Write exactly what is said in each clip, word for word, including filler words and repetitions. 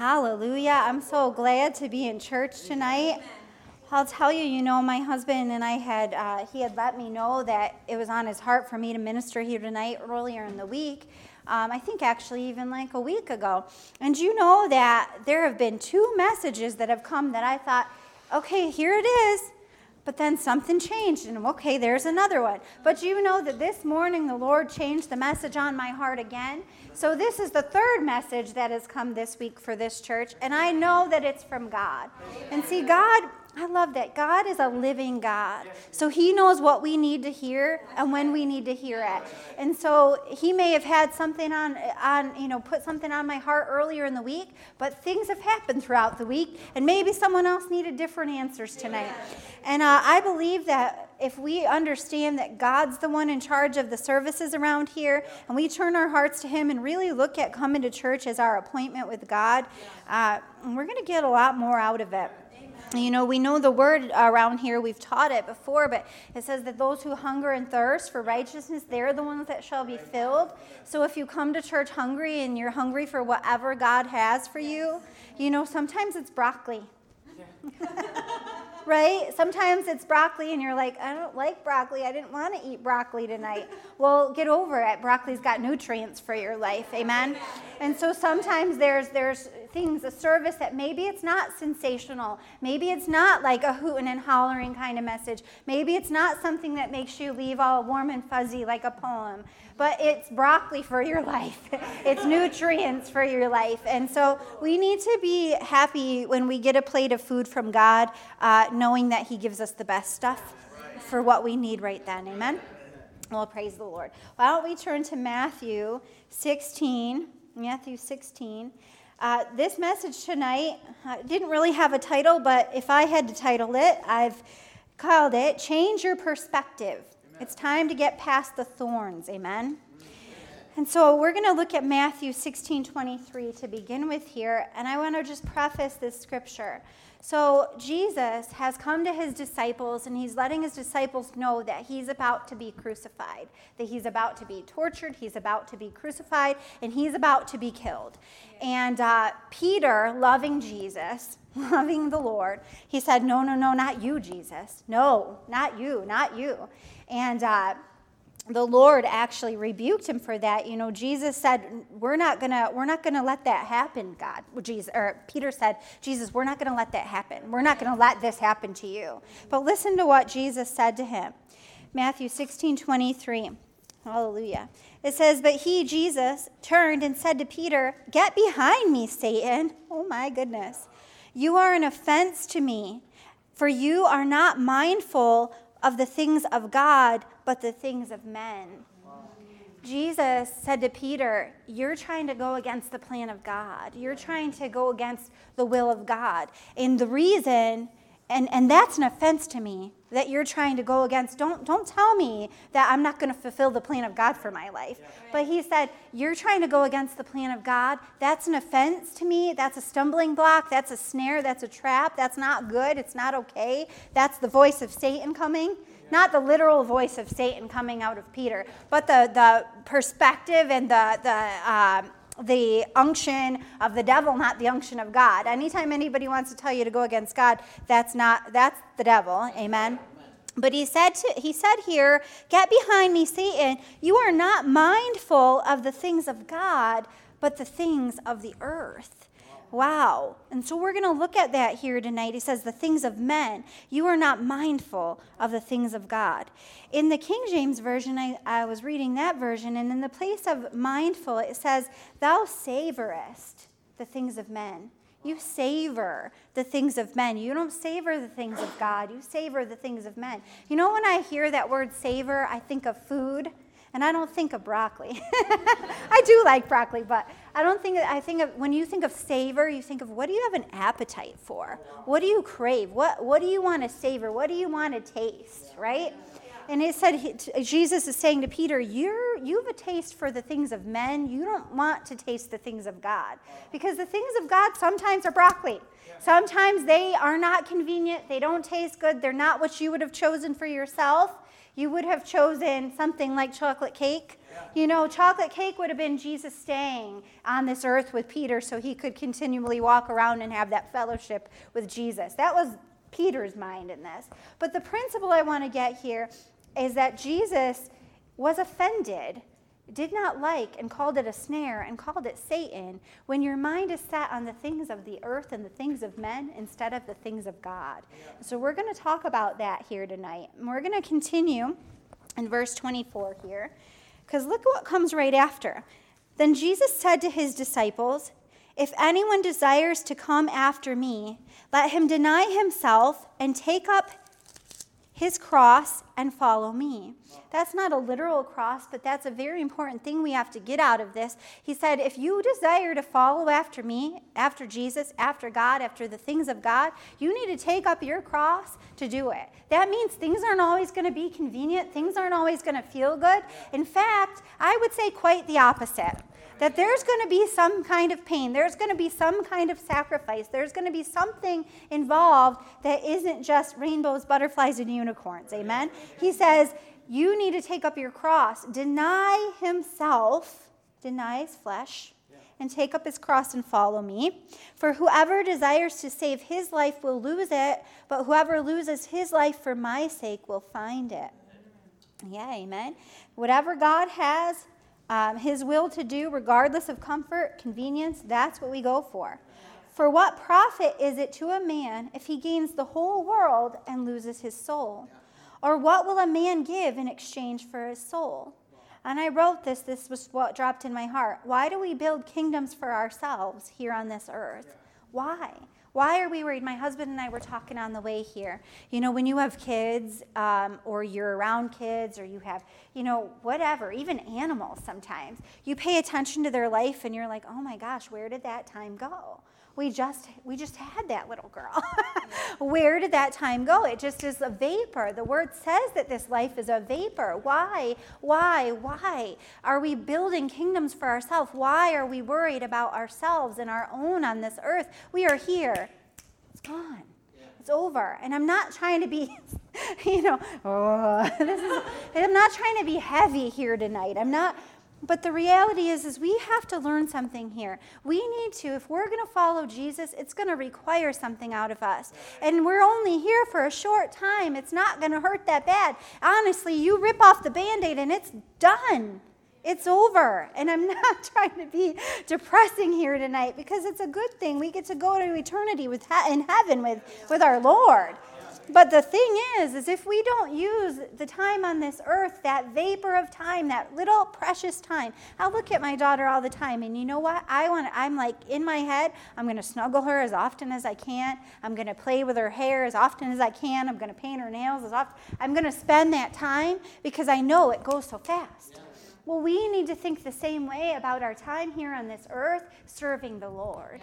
Hallelujah. I'm so glad to be in church tonight. I'll tell you, you know, my husband and I had, uh, he had let me know that it was on his heart for me to minister here tonight earlier in the week. Um, I think actually even like a week ago. And you know that there have been two messages that have come that I thought, okay, here it is. But then something changed, and okay, there's another one. But you know that this morning the Lord changed the message on my heart again. So this is the third message that has come this week for this church, and I know that it's from God. And see, God, I love that. God is a living God. So he knows what we need to hear and when we need to hear it. And so he may have had something on, on, you know, put something on my heart earlier in the week, but things have happened throughout the week, and maybe someone else needed different answers tonight. And uh, I believe that if we understand that God's the one in charge of the services around here, and we turn our hearts to him and really look at coming to church as our appointment with God, uh, we're going to get a lot more out of it. You know, we know the word around here, we've taught it before, but it says that those who hunger and thirst for righteousness, they're the ones that shall be filled. So if you come to church hungry and you're hungry for whatever God has for you, you know, sometimes it's broccoli. Right? Sometimes it's broccoli and you're like, I don't like broccoli. I didn't want to eat broccoli tonight. Well, get over it. Broccoli's got nutrients for your life. Amen? And so sometimes there's there's things, a service that maybe it's not sensational. Maybe it's not like a hooting and hollering kind of message. Maybe it's not something that makes you leave all warm and fuzzy like a poem. But it's broccoli for your life. It's nutrients for your life. And so we need to be happy when we get a plate of food from God, uh, knowing that he gives us the best stuff for what we need right then. Amen? Well, praise the Lord. Why don't we turn to Matthew sixteen. Matthew sixteen. Uh, this message tonight uh, didn't really have a title, but if I had to title it, I've called it Change Your Perspective. It's time to get past the thorns, amen? And so we're going to look at Matthew sixteen twenty-three to begin with here, and I want to just preface this scripture. So Jesus has come to his disciples, and he's letting his disciples know that he's about to be crucified, that he's about to be tortured, he's about to be crucified, and he's about to be killed. And uh, Peter, loving Jesus, loving the Lord, he said, no, no, no, not you, Jesus. No, not you, not you. And uh, the Lord actually rebuked him for that. You know, Jesus said, "We're not gonna, we're not gonna let that happen." God, well, Jesus, or Peter said, "Jesus, we're not gonna let that happen. We're not gonna let this happen to you." But listen to what Jesus said to him, Matthew sixteen twenty-three. Hallelujah. It says, "But he, Jesus, turned and said to Peter, 'Get behind me, Satan.'" Oh my goodness, "You are an offense to me, for you are not mindful of the things of God, but the things of men." Wow. Jesus said to Peter, you're trying to go against the plan of God. You're trying to go against the will of God. And the reason, and, and that's an offense to me, that you're trying to go against. Don't, don't tell me that I'm not going to fulfill the plan of God for my life. Yeah. But he said, you're trying to go against the plan of God. That's an offense to me. That's a stumbling block. That's a snare. That's a trap. That's not good. It's not okay. That's the voice of Satan coming. Yeah. Not the literal voice of Satan coming out of Peter, but the, the perspective and the, the, um, the unction of the devil, not the unction of God. Anytime anybody wants to tell you to go against God, that's not, that's the devil. Amen. But he said to, he said here, "Get behind me, Satan. You are not mindful of the things of God, but the things of the earth." Wow. And so we're going to look at that here tonight. He says, the things of men. You are not mindful of the things of God. In the King James Version, I, I was reading that version, and in the place of mindful, it says, "Thou savorest the things of men." You savor the things of men. You don't savor the things of God. You savor the things of men. You know, when I hear that word savor, I think of food. And I don't think of broccoli. I do like broccoli, but I don't think, I think of, when you think of savor, you think of what do you have an appetite for? What do you crave? What, what do you want to savor? What do you want to taste, right? And it said, he, Jesus is saying to Peter, You're, you have a taste for the things of men. You don't want to taste the things of God. Because the things of God sometimes are broccoli. Sometimes they are not convenient. They don't taste good. They're not what you would have chosen for yourself. You would have chosen something like chocolate cake You know, chocolate cake would have been Jesus staying on this earth with Peter so he could continually walk around and have that fellowship with Jesus. That was Peter's mind in this. But the principle I want to get here is that Jesus was offended, did not like, and called it a snare and called it Satan when your mind is set on the things of the earth and the things of men instead of the things of God. So we're going to talk about that here tonight. And we're going to continue in verse twenty-four here, because look at what comes right after. Then Jesus said to his disciples, "If anyone desires to come after me, let him deny himself and take up his cross and follow me." That's not a literal cross, but that's a very important thing we have to get out of this. He said, if you desire to follow after me, after Jesus, after God, after the things of God, you need to take up your cross to do it. That means things aren't always going to be convenient. Things aren't always going to feel good. In fact, I would say quite the opposite. That there's going to be some kind of pain. There's going to be some kind of sacrifice. There's going to be something involved that isn't just rainbows, butterflies, and unicorns. Amen? He says, you need to take up your cross, deny himself, deny his flesh, and take up his cross and follow me. For whoever desires to save his life will lose it, but whoever loses his life for my sake will find it. Yeah, amen. Whatever God has Um, his will to do, regardless of comfort, convenience, that's what we go for. For what profit is it to a man if he gains the whole world and loses his soul? Or what will a man give in exchange for his soul? And I wrote this, this was what dropped in my heart. Why do we build kingdoms for ourselves here on this earth? Why? Why are we worried? My husband and I were talking on the way here. You know, when you have kids, um, or you're around kids, or you have, you know, whatever, even animals sometimes, you pay attention to their life and you're like, oh my gosh, where did that time go? We just we just had that little girl. Where did that time go? It just is a vapor. The word says that this life is a vapor. Why? Why? Why are we building kingdoms for ourselves? Why are we worried about ourselves and our own on this earth? We are here. It's gone. It's over. And I'm not trying to be, you know, oh, this is, I'm not trying to be heavy here tonight. I'm not. But the reality is, is we have to learn something here. We need to, if we're going to follow Jesus, it's going to require something out of us. And we're only here for a short time. It's not going to hurt that bad. Honestly, you rip off the Band-Aid and it's done. It's over. And I'm not trying to be depressing here tonight because it's a good thing. We get to go to eternity with in heaven with, with our Lord. But the thing is, is if we don't use the time on this earth, that vapor of time, that little precious time. I look at my daughter all the time, and you know what? I want. I'm like, in my head, I'm going to snuggle her as often as I can. I'm going to play with her hair as often as I can. I'm going to paint her nails as often. I'm going to spend that time because I know it goes so fast. Well, we need to think the same way about our time here on this earth, serving the Lord.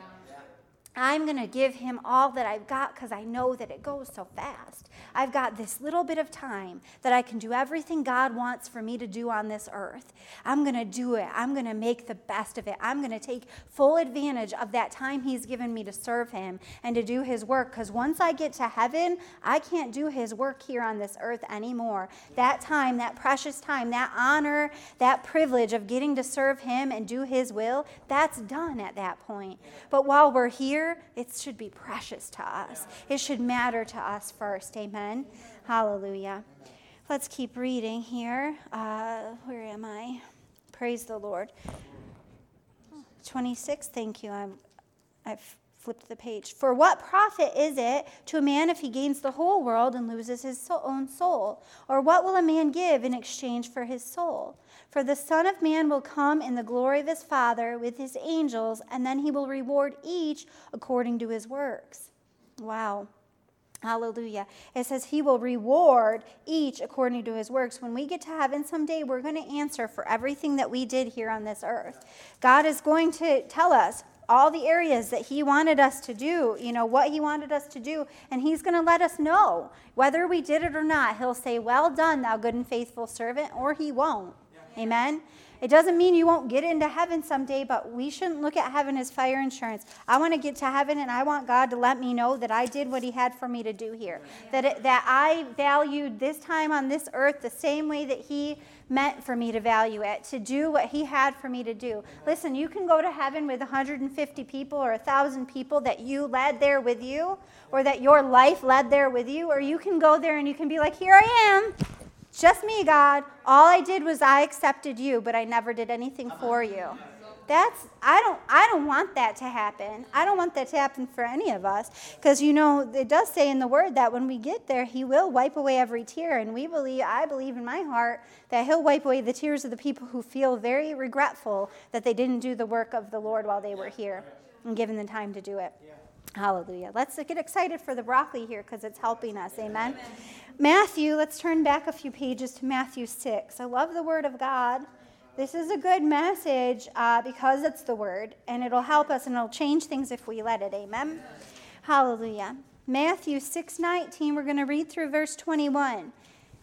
I'm going to give him all that I've got because I know that it goes so fast. I've got this little bit of time that I can do everything God wants for me to do on this earth. I'm going to do it. I'm going to make the best of it. I'm going to take full advantage of that time he's given me to serve him and to do his work, because once I get to heaven, I can't do his work here on this earth anymore. That time, that precious time, that honor, that privilege of getting to serve him and do his will, that's done at that point. But while we're here, it should be precious to us. It should matter to us first. Amen. Hallelujah. Let's keep reading here. Uh, where am I? Praise the Lord. twenty-six. Thank you. I'm, I've flipped the page. For what profit is it to a man if he gains the whole world and loses his own soul? Or what will a man give in exchange for his soul? For the Son of Man will come in the glory of his Father with his angels, and then he will reward each according to his works. Wow. Hallelujah. It says he will reward each according to his works. When we get to heaven someday, we're going to answer for everything that we did here on this earth. God is going to tell us all the areas that he wanted us to do, you know, what he wanted us to do, and he's going to let us know whether we did it or not. He'll say, well done, thou good and faithful servant, or he won't. Amen? It doesn't mean you won't get into heaven someday, but we shouldn't look at heaven as fire insurance. I want to get to heaven, and I want God to let me know that I did what he had for me to do here, that it, that I valued this time on this earth the same way that he meant for me to value it, to do what he had for me to do. Listen, you can go to heaven with one hundred fifty people or one thousand people that you led there with you, or that your life led there with you, or you can go there and you can be like, here I am, just me, God. All I did was I accepted you, but I never did anything for you. That's, I don't, I don't want that to happen. I don't want that to happen for any of us, because, you know, it does say in the word that when we get there, he will wipe away every tear, and we believe, I believe in my heart that he'll wipe away the tears of the people who feel very regretful that they didn't do the work of the Lord while they were here and given the time to do it. Hallelujah. Let's get excited for the broccoli here, because it's helping us. Amen. Amen. Matthew, let's turn back a few pages to Matthew six. I love the word of God. This is a good message uh, because it's the word, and it'll help us, and it'll change things if we let it. Amen? Amen. Hallelujah. Matthew six nineteen, we're going to read through verse twenty-one.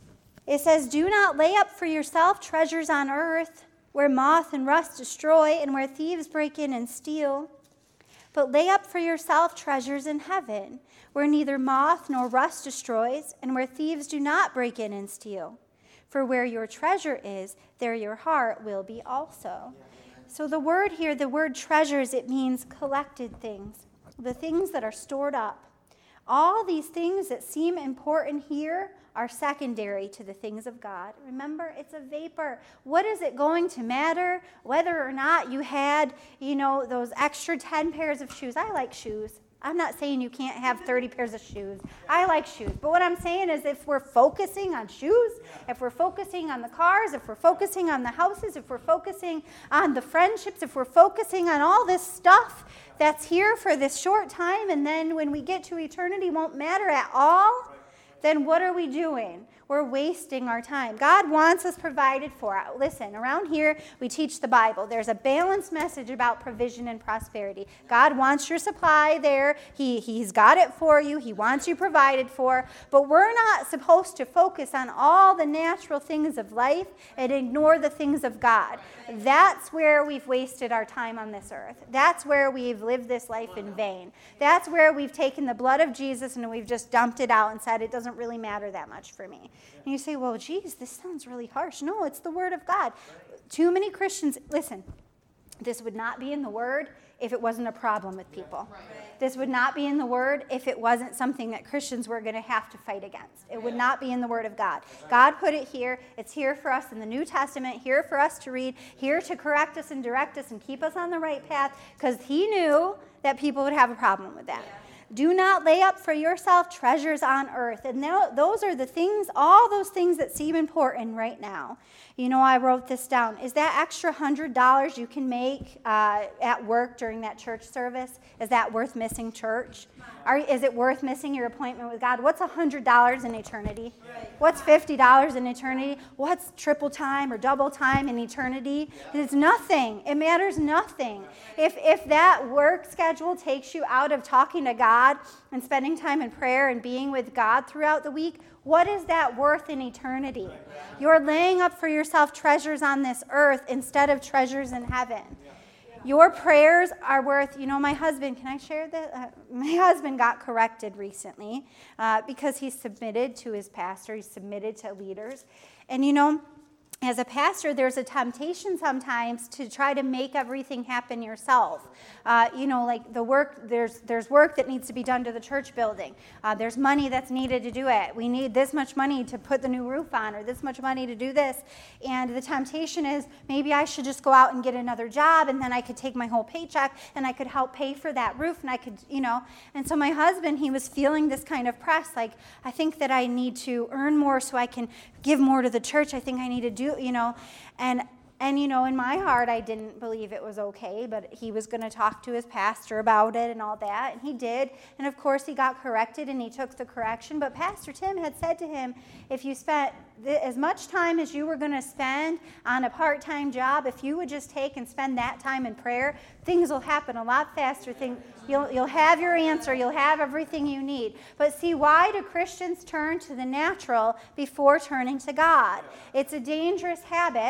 It says, do not lay up for yourself treasures on earth, where moth and rust destroy, and where thieves break in and steal. But lay up for yourself treasures in heaven, where neither moth nor rust destroys, and where thieves do not break in and steal. For where your treasure is, there your heart will be also. So the word here, the word treasures, it means collected things, the things that are stored up. All these things that seem important here are secondary to the things of God. Remember, it's a vapor. What is it going to matter whether or not you had, you know, those extra ten pairs of shoes? I like shoes. I'm not saying you can't have thirty pairs of shoes. I like shoes. But what I'm saying is if we're focusing on shoes, if we're focusing on the cars, if we're focusing on the houses, if we're focusing on the friendships, if we're focusing on all this stuff that's here for this short time, and then when we get to eternity won't matter at all, then what are we doing? We're wasting our time. God wants us provided for. Listen, around here, we teach the Bible. There's a balanced message about provision and prosperity. God wants your supply there. He, he's got it for you. He wants you provided for. But we're not supposed to focus on all the natural things of life and ignore the things of God. That's where we've wasted our time on this earth. That's where we've lived this life in vain. That's where we've taken the blood of Jesus and we've just dumped it out and said it doesn't really matter that much for me. And you say, well, geez, this sounds really harsh. No, it's the Word of God. Too many Christians, listen, this would not be in the Word if it wasn't a problem with people. This would not be in the Word if it wasn't something that Christians were going to have to fight against. It would not be in the Word of God. God put it here. It's here for us in the New Testament, here for us to read, here to correct us and direct us and keep us on the right path, because he knew that people would have a problem with that. Do not lay up for yourself treasures on earth. And now, those are the things, all those things that seem important right now. You know, I wrote this down. Is that extra one hundred dollars you can make uh, at work during that church service, is that worth missing church? Are, is it worth missing your appointment with God? What's one hundred dollars in eternity? What's fifty dollars in eternity? What's triple time or double time in eternity? It's nothing. It matters nothing. If, if that work schedule takes you out of talking to God and spending time in prayer and being with God throughout the week, what is that worth in eternity? You're laying up for yourself treasures on this earth instead of treasures in heaven. Your prayers are worth, you know, my husband, can I share that? Uh, my husband got corrected recently uh, because he submitted to his pastor. He submitted to leaders. And, you know, as a pastor, there's a temptation sometimes to try to make everything happen yourself. Uh, you know, like the work, there's there's work that needs to be done to the church building. Uh, there's money that's needed to do it. We need this much money to put the new roof on, or this much money to do this. And the temptation is, maybe I should just go out and get another job, and then I could take my whole paycheck, and I could help pay for that roof, and I could, you know. And so my husband, he was feeling this kind of press, like, I think that I need to earn more so I can give more to the church. I think I need to do, you know, and and you know, in my heart, I didn't believe it was okay, but he was going to talk to his pastor about it and all that, and he did, and of course he got corrected and he took the correction. But Pastor Tim had said to him, if you spent th- as much time as you were going to spend on a part-time job, if you would just take and spend that time in prayer, things will happen a lot faster. Things, you'll you'll have your answer, you'll have everything you need. But see, why do Christians turn to the natural before turning to God? It's a dangerous habit.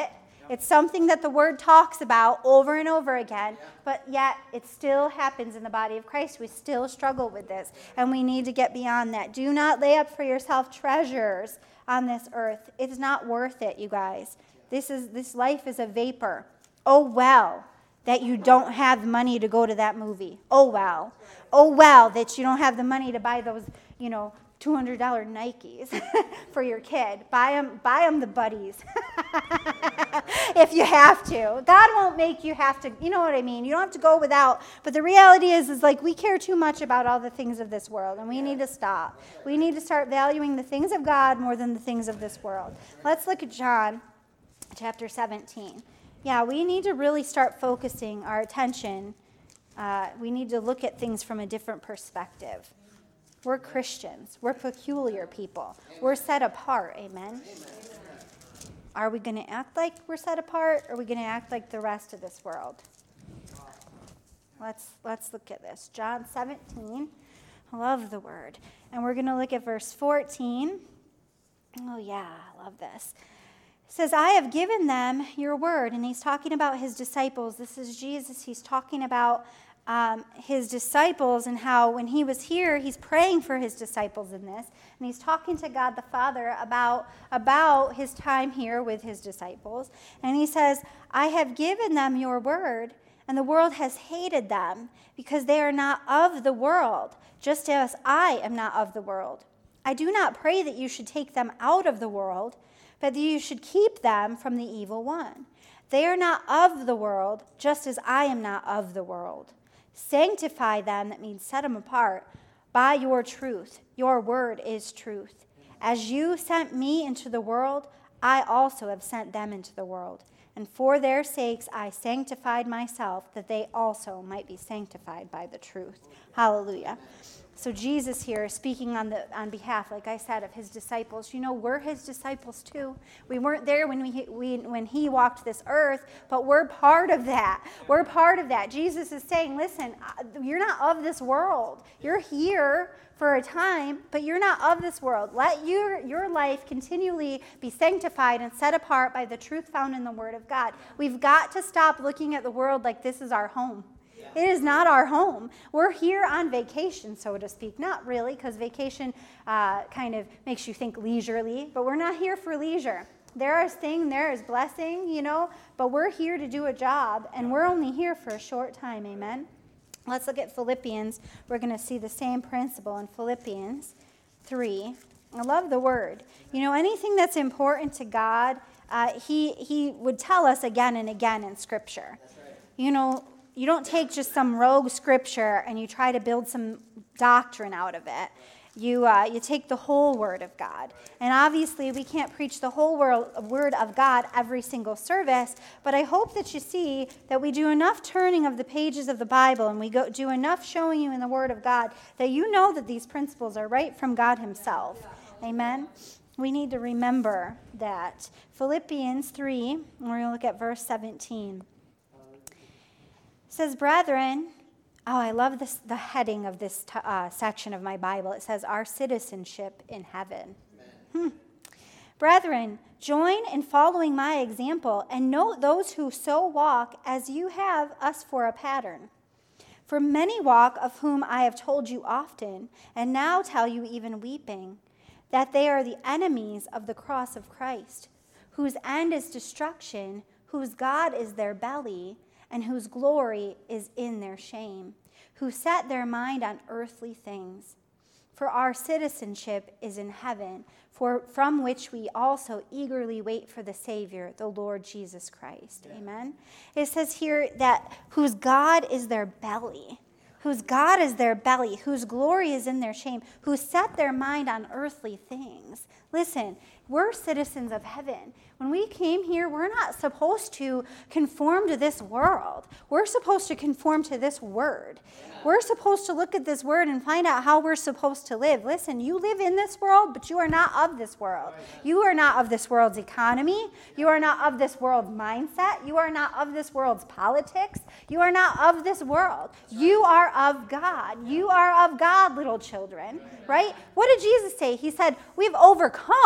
It's something that the Word talks about over and over again, but yet it still happens in the body of Christ. We still struggle with this, and we need to get beyond that. Do not lay up for yourself treasures on this earth. It's not worth it, you guys. This is this life is a vapor. Oh, well, that you don't have money to go to that movie. Oh, well. Oh, well, that you don't have the money to buy those, you know, two hundred dollars Nikes for your kid. Buy them, buy them the buddies if you have to. God won't make you have to, you know what I mean? You don't have to go without. But the reality is, is like we care too much about all the things of this world, and we need to stop. We need to start valuing the things of God more than the things of this world. Let's look at John chapter seventeen. Yeah, we need to really start focusing our attention. Uh, we need to look at things from a different perspective. We're Christians. We're peculiar people. We're set apart. Amen? Are we going to act like we're set apart, or are we going to act like the rest of this world? Let's, let's look at this. John seventeen. I love the word. And we're going to look at verse fourteen. Oh, yeah, I love this. It says, I have given them your word. And he's talking about his disciples. This is Jesus. He's talking about um, his disciples and how when he was here, he's praying for his disciples in this. And he's talking to God the Father about, about his time here with his disciples. And he says, I have given them your word, and the world has hated them because they are not of the world, just as I am not of the world. I do not pray that you should take them out of the world, but that you should keep them from the evil one. They are not of the world, just as I am not of the world. Sanctify them, that means set them apart, by your truth. Your word is truth. As you sent me into the world, I also have sent them into the world. And for their sakes I sanctified myself, that they also might be sanctified by the truth. Hallelujah. So Jesus here is speaking on the on behalf, like I said, of his disciples. You know, we're his disciples too. We weren't there when we, we when he walked this earth, but we're part of that. We're part of that. Jesus is saying, listen, you're not of this world. You're here for a time, but you're not of this world. Let your, your life continually be sanctified and set apart by the truth found in the Word of God. We've got to stop looking at the world like this is our home. It is not our home. We're here on vacation, so to speak. Not really, because vacation uh, kind of makes you think leisurely, but we're not here for leisure. There is thing, there is blessing, you know, but we're here to do a job, and we're only here for a short time, amen? Let's look at Philippians. We're going to see the same principle in Philippians three. I love the word. You know, anything that's important to God, uh, he, he would tell us again and again in Scripture. You know, you don't take just some rogue scripture and you try to build some doctrine out of it. You uh, you take the whole Word of God. And obviously we can't preach the whole word, word of God every single service, but I hope that you see that we do enough turning of the pages of the Bible and we go, do enough showing you in the Word of God that you know that these principles are right from God himself. Amen? We need to remember that. Philippians three, we're going to look at verse seventeen. It says, brethren, oh, I love this, the heading of this t- uh, section of my Bible. It says, our citizenship in heaven. Hmm. Brethren, join in following my example and note those who so walk as you have us for a pattern. For many walk, of whom I have told you often, and now tell you even weeping, that they are the enemies of the cross of Christ, whose end is destruction, whose God is their belly, and whose glory is in their shame, who set their mind on earthly things. For our citizenship is in heaven, for from which we also eagerly wait for the Savior, the Lord Jesus Christ. Yeah. Amen? It says here that whose God is their belly, whose God is their belly, whose glory is in their shame, who set their mind on earthly things. Listen, we're citizens of heaven. When we came here, we're not supposed to conform to this world. We're supposed to conform to this word. We're supposed to look at this word and find out how we're supposed to live. Listen, you live in this world, but you are not of this world. You are not of this world's economy. You are not of this world's mindset. You are not of this world's politics. You are not of this world. You are of God. You are of God, little children, right? What did Jesus say? He said, we've overcome this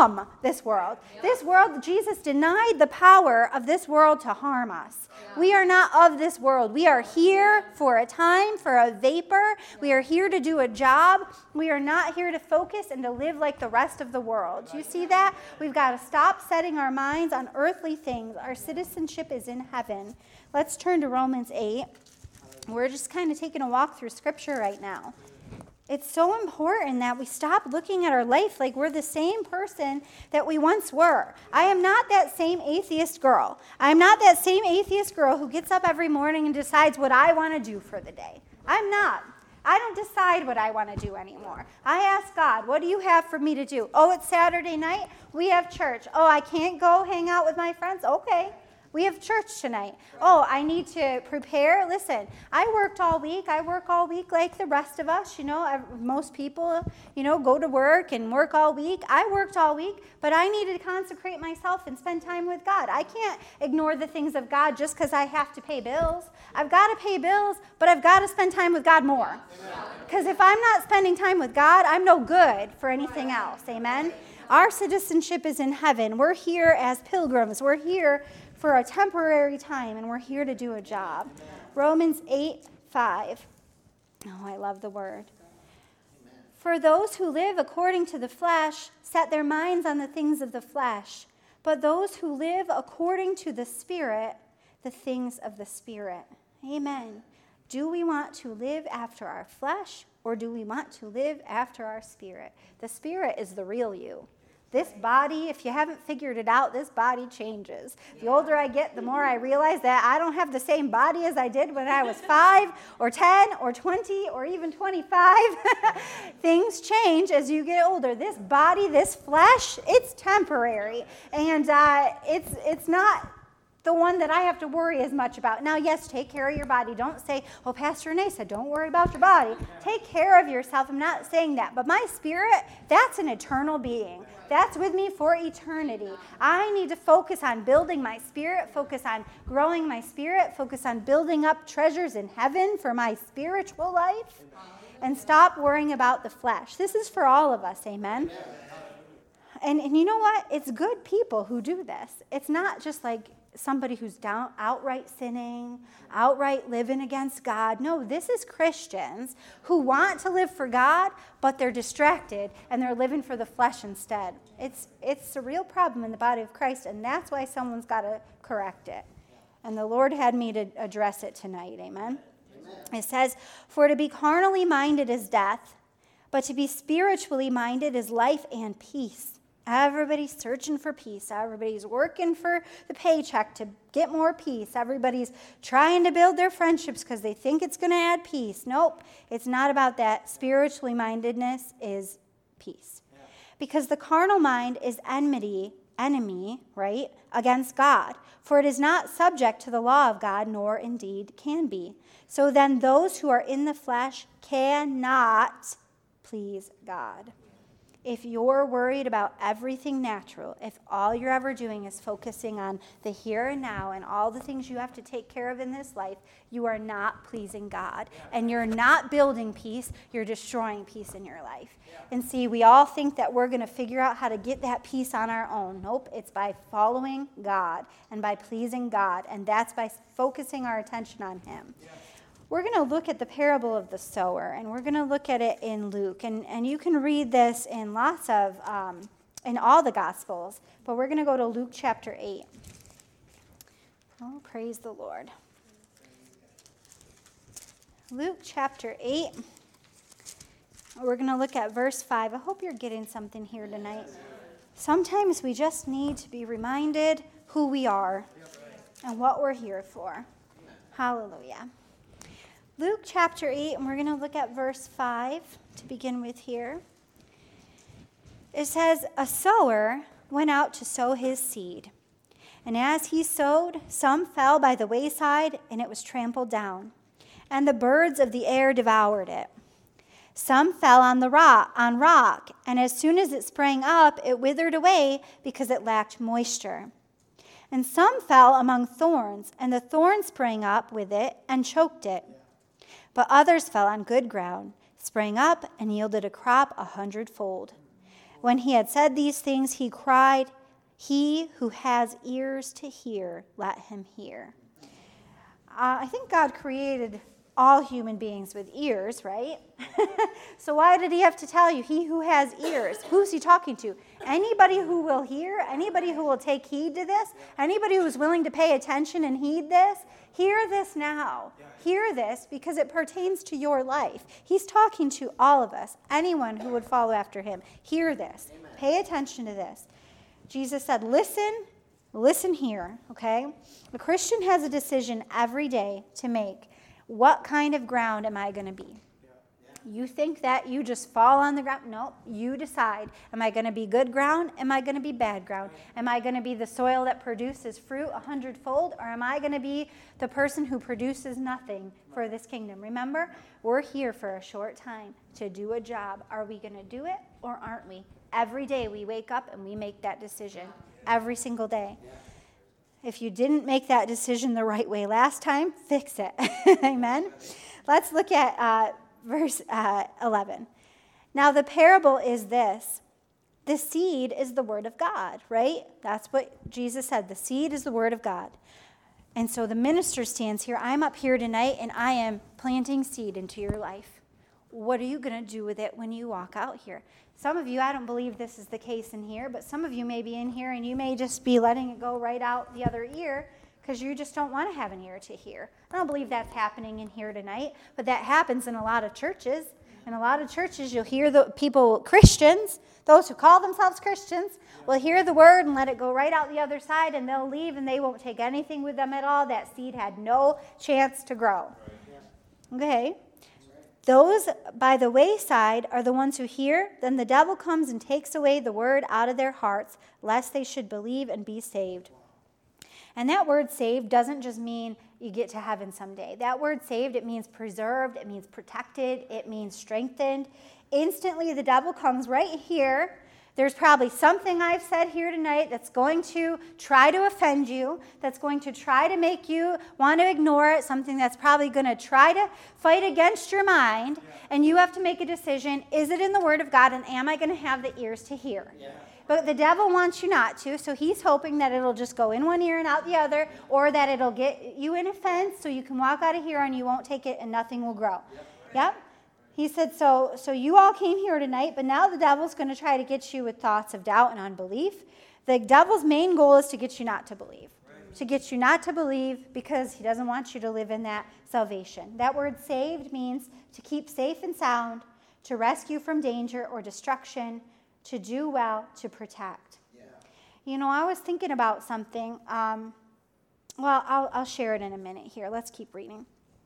this world. Yeah. This world, Jesus denied the power of this world to harm us. Yeah. We are not of this world. We are here for a time, for a vapor. We are here to do a job. We are not here to focus and to live like the rest of the world. Do you see that? We've got to stop setting our minds on earthly things. Our citizenship is in heaven. Let's turn to Romans eight. We're just kind of taking a walk through Scripture right now. It's so important that we stop looking at our life like we're the same person that we once were. I am not that same atheist girl. I'm not that same atheist girl who gets up every morning and decides what I want to do for the day. I'm not. I don't decide what I want to do anymore. I ask God, what do you have for me to do? Oh, it's Saturday night. We have church. Oh, I can't go hang out with my friends? Okay. We have church tonight. Oh, I need to prepare. Listen, I worked all week. I work all week like the rest of us. You know, most people, you know, go to work and work all week. I worked all week, but I needed to consecrate myself and spend time with God. I can't ignore the things of God just because I have to pay bills. I've got to pay bills, but I've got to spend time with God more. Because if I'm not spending time with God, I'm no good for anything else. Amen? Our citizenship is in heaven. We're here as pilgrims. We're here for a temporary time, and we're here to do a job. Amen. Romans eight five. Oh, I love the word. Amen. For those who live according to the flesh set their minds on the things of the flesh, but those who live according to the Spirit, the things of the Spirit. Amen. Do we want to live after our flesh, or do we want to live after our spirit? The Spirit is the real you. This body, if you haven't figured it out, this body changes. The older I get, the more I realize that I don't have the same body as I did when I was five or ten or twenty or even twenty-five. Things change as you get older. This body, this flesh, it's temporary. And uh, it's it's not the one that I have to worry as much about. Now, yes, take care of your body. Don't say, oh, Pastor Renee said, don't worry about your body. Take care of yourself. I'm not saying that. But my spirit, that's an eternal being. That's with me for eternity. I need to focus on building my spirit, focus on growing my spirit, focus on building up treasures in heaven for my spiritual life, and stop worrying about the flesh. This is for all of us, amen? And, and you know what? It's good people who do this. It's not just like somebody who's down, outright sinning, outright living against God. No, this is Christians who want to live for God, but they're distracted and they're living for the flesh instead. It's it's a real problem in the body of Christ, and that's why someone's got to correct it. And the Lord had me to address it tonight. Amen? Amen. It says, for to be carnally minded is death, but to be spiritually minded is life and peace. Everybody's searching for peace. Everybody's working for the paycheck to get more peace. Everybody's trying to build their friendships because they think it's going to add peace. Nope, it's not about that. Spiritually mindedness is peace. Yeah. Because the carnal mind is enmity, enemy, right, against God. For it is not subject to the law of God, nor indeed can be. So then those who are in the flesh cannot please God. If you're worried about everything natural, if all you're ever doing is focusing on the here and now and all the things you have to take care of in this life, you are not pleasing God. And you're not building peace, you're destroying peace in your life. And see, we all think that we're going to figure out how to get that peace on our own. Nope, it's by following God and by pleasing God, and that's by focusing our attention on Him. We're going to look at the parable of the sower, and we're going to look at it in Luke. And, and you can read this in lots of, um, in all the Gospels, but we're going to go to Luke chapter eight. Oh, praise the Lord. Luke chapter eight. We're going to look at verse five. I hope you're getting something here tonight. Sometimes we just need to be reminded who we are and what we're here for. Hallelujah. Luke chapter eight, and we're going to look at verse five to begin with here. It says, a sower went out to sow his seed. And as he sowed, some fell by the wayside, and it was trampled down. And the birds of the air devoured it. Some fell on the rock, on rock, and as soon as it sprang up, it withered away because it lacked moisture. And some fell among thorns, and the thorns sprang up with it and choked it. But others fell on good ground, sprang up, and yielded a crop a hundredfold. When he had said these things, he cried, "He who has ears to hear, let him hear." Uh, I think God created all human beings with ears, right? So why did he have to tell you, he who has ears? Who's he talking to? Anybody who will hear, anybody who will take heed to this, anybody who's willing to pay attention and heed this, hear this now. Hear this because it pertains to your life. He's talking to all of us, anyone who would follow after him. Hear this. Amen. Pay attention to this. Jesus said, listen, listen here, okay? A Christian has a decision every day to make. What kind of ground am I going to be? You think that you just fall on the ground? No, you decide. Am I going to be good ground? Am I going to be bad ground? Am I going to be the soil that produces fruit a hundredfold? Or am I going to be the person who produces nothing for this kingdom? Remember, we're here for a short time to do a job. Are we going to do it or aren't we? Every day we wake up and we make that decision. Every single day. If you didn't make that decision the right way last time, fix it. Amen? Let's look at uh, verse uh, eleven. Now the parable is this. The seed is the word of God, right? That's what Jesus said. The seed is the word of God. And so the minister stands here. I'm up here tonight and I am planting seed into your life. What are you going to do with it when you walk out here? Some of you, I don't believe this is the case in here, but some of you may be in here and you may just be letting it go right out the other ear because you just don't want to have an ear to hear. I don't believe that's happening in here tonight, but that happens in a lot of churches. In a lot of churches, you'll hear the people, Christians, those who call themselves Christians, will hear the word and let it go right out the other side, and they'll leave and they won't take anything with them at all. That seed had no chance to grow. Okay? Those by the wayside are the ones who hear. Then the devil comes and takes away the word out of their hearts, lest they should believe and be saved. And that word saved doesn't just mean you get to heaven someday. That word saved, it means preserved, it means protected, it means strengthened. Instantly, the devil comes right here. There's probably something I've said here tonight that's going to try to offend you, that's going to try to make you want to ignore it, something that's probably going to try to fight against your mind, and you have to make a decision, is it in the Word of God, and am I going to have the ears to hear? Yeah. But the devil wants you not to, so he's hoping that it'll just go in one ear and out the other, or that it'll get you in a fence so you can walk out of here and you won't take it and nothing will grow. Yep? Yep? He said, so, so you all came here tonight, but now the devil's going to try to get you with thoughts of doubt and unbelief. The devil's main goal is to get you not to believe. Right. To get you not to believe because he doesn't want you to live in that salvation. That word saved means to keep safe and sound, to rescue from danger or destruction, to do well, to protect. Yeah. You know, I was thinking about something. Um, well, I'll, I'll share it in a minute here. Let's keep reading.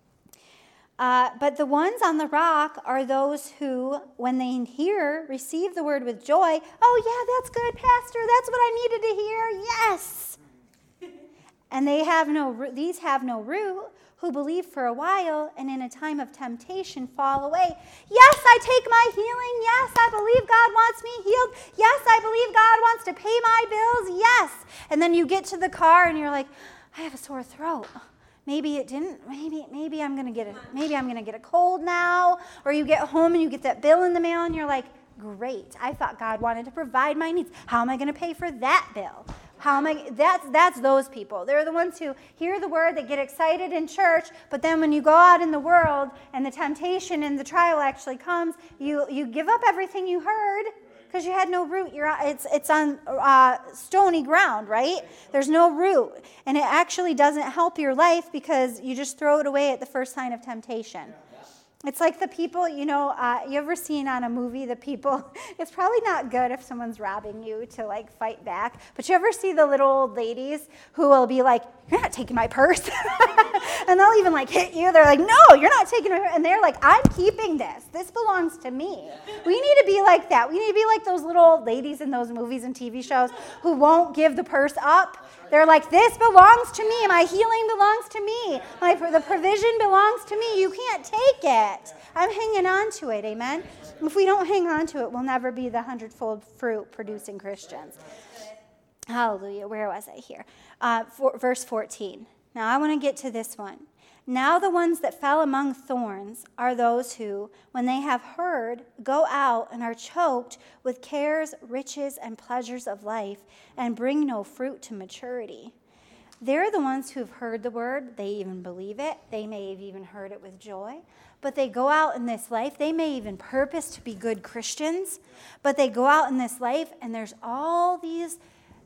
Uh, but the ones on the rock are those who, when they hear, receive the word with joy. Oh, yeah, that's good, Pastor. That's what I needed to hear. Yes. And they have no. These have no root, who believe for a while and in a time of temptation fall away. Yes, I take my healing. Yes, I believe God wants me healed. Yes, I believe God wants to pay my bills. Yes. And then you get to the car and you're like, I have a sore throat. Maybe it didn't. Maybe maybe I'm gonna get a maybe I'm gonna get a cold now. Or you get home and you get that bill in the mail and you're like, great. I thought God wanted to provide my needs. How am I gonna pay for that bill? How am I? That's that's those people. They're the ones who hear the word, they get excited in church, but then when you go out in the world and the temptation and the trial actually comes, you you give up everything you heard. Because you had no root. You're, it's, it's on uh, stony ground, right? There's no root. And it actually doesn't help your life because you just throw it away at the first sign of temptation. It's like the people, you know, uh, you ever seen on a movie the people, it's probably not good if someone's robbing you to like fight back, but you ever see the little old ladies who will be like, you're not taking my purse. And they'll even like hit you. They're like, no, you're not taking my purse. And they're like, I'm keeping this. This belongs to me. We need to be like that. We need to be like those little old ladies in those movies and T V shows who won't give the purse up. They're like, this belongs to me. My healing belongs to me. My, the provision belongs to me. You can't take it. I'm hanging on to it, amen? If we don't hang on to it, we'll never be the hundredfold fruit producing Christians. Hallelujah. Where was I here? Uh, for, verse fourteen. Now I want to get to this one. Now the ones that fell among thorns are those who, when they have heard, go out and are choked with cares, riches, and pleasures of life, and bring no fruit to maturity. They're the ones who have heard the word. They even believe it. They may have even heard it with joy. But they go out in this life. They may even purpose to be good Christians. But they go out in this life, and there's all these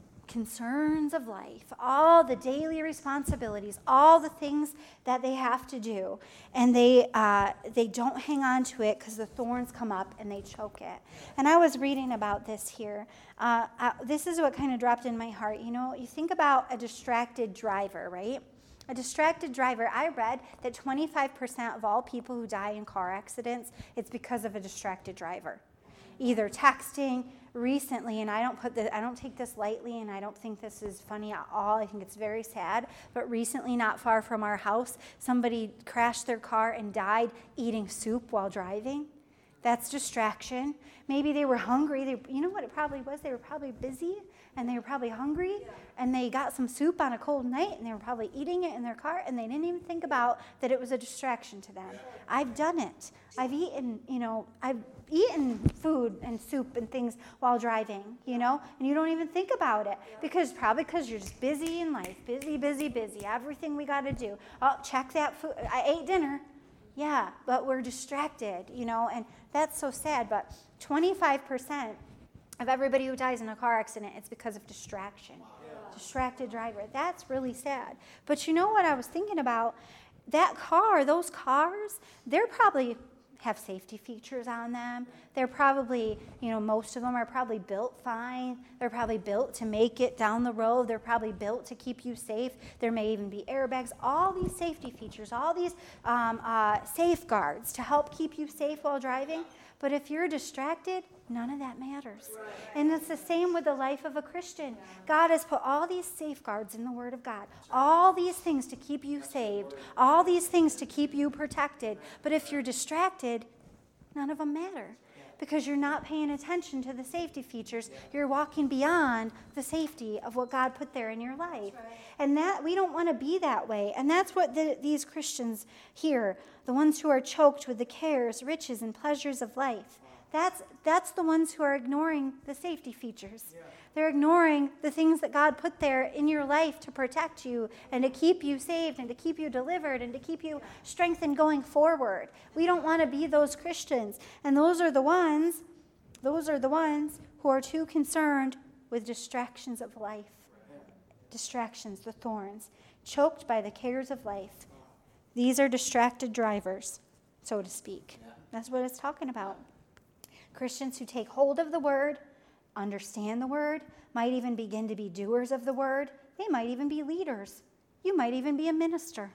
concerns of life, all the daily responsibilities, all the things that they have to do, and they uh, they don't hang on to it because the thorns come up and they choke it. And I was reading about this here. Uh, uh, this is what kind of dropped in my heart. You know, you think about a distracted driver, right? A distracted driver. I read that twenty-five percent of all people who die in car accidents, it's because of a distracted driver. Either texting recently, and I don't put the, I don't take this lightly, and I don't think this is funny at all. I think it's very sad. But recently, not far from our house, somebody crashed their car and died eating soup while driving. That's distraction. Maybe they were hungry. They, you know what it probably was? They were probably busy, and they were probably hungry, and they got some soup on a cold night, and they were probably eating it in their car, and they didn't even think about that it was a distraction to them. I've done it. I've eaten, you know, I've eaten food and soup and things while driving, you know, and you don't even think about it because probably because you're just busy in life, busy, busy, busy, everything we got to do. Oh, check that food. I ate dinner. Yeah, but we're distracted, you know, and that's so sad. But twenty-five percent of everybody who dies in a car accident, it's because of distraction. Yeah. Distracted driver. That's really sad. But you know what I was thinking about? That car, those cars, they're probably have safety features on them. They're probably, you know, most of them are probably built fine. They're probably built to make it down the road. They're probably built to keep you safe. There may even be airbags. All these safety features, all these um, uh, safeguards to help keep you safe while driving. But if you're distracted, none of that matters. And it's the same with the life of a Christian. God has put all these safeguards in the Word of God, all these things to keep you saved, all these things to keep you protected. But if you're distracted, none of them matter because you're not paying attention to the safety features. You're walking beyond the safety of what God put there in your life. And that we don't want to be that way. And that's what the, these Christians here, the ones who are choked with the cares, riches, and pleasures of life, That's that's the ones who are ignoring the safety features. Yeah. They're ignoring the things that God put there in your life to protect you and to keep you saved and to keep you delivered and to keep you strengthened going forward. We don't want to be those Christians. And those are the ones, those are the ones who are too concerned with distractions of life. Distractions, the thorns, choked by the cares of life. These are distracted drivers, so to speak. That's what it's talking about. Christians who take hold of the word, understand the word, might even begin to be doers of the word. They might even be leaders. You might even be a minister.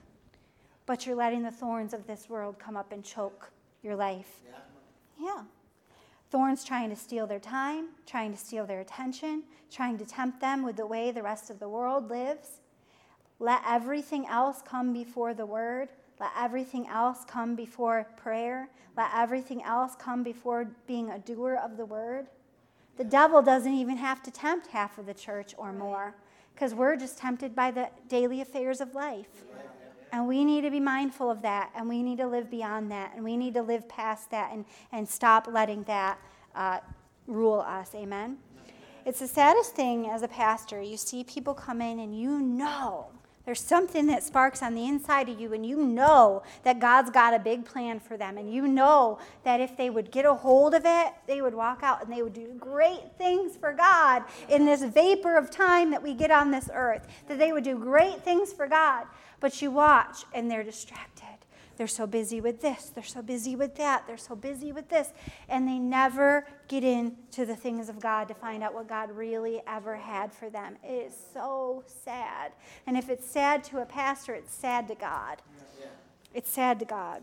But you're letting the thorns of this world come up and choke your life. Yeah. yeah. Thorns trying to steal their time, trying to steal their attention, trying to tempt them with the way the rest of the world lives. Let everything else come before the word. Let everything else come before prayer. Let everything else come before being a doer of the word. The devil doesn't even have to tempt half of the church or more because we're just tempted by the daily affairs of life. And we need to be mindful of that, and we need to live beyond that, and we need to live past that and, and stop letting that uh, rule us. Amen? It's the saddest thing as a pastor. You see people come in and you know there's something that sparks on the inside of you, and you know that God's got a big plan for them, and you know that if they would get a hold of it, they would walk out and they would do great things for God in this vapor of time that we get on this earth, that they would do great things for God. But you watch, and they're distracted. They're so busy with this. They're so busy with that. They're so busy with this. And they never get into the things of God to find out what God really ever had for them. It is so sad. And if it's sad to a pastor, it's sad to God. It's sad to God.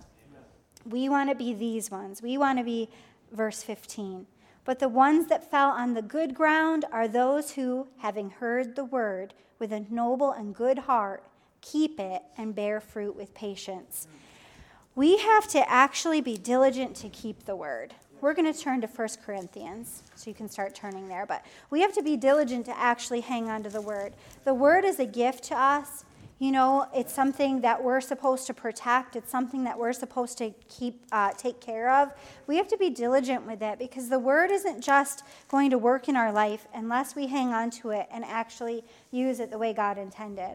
We want to be these ones. We want to be verse fifteen. But the ones that fell on the good ground are those who, having heard the word with a noble and good heart, keep it and bear fruit with patience. We have to actually be diligent to keep the word. We're going to turn to First Corinthians, so you can start turning there. But we have to be diligent to actually hang on to the word. The word is a gift to us. You know, it's something that we're supposed to protect. It's something that we're supposed to keep, uh, take care of. We have to be diligent with it because the word isn't just going to work in our life unless we hang on to it and actually use it the way God intended.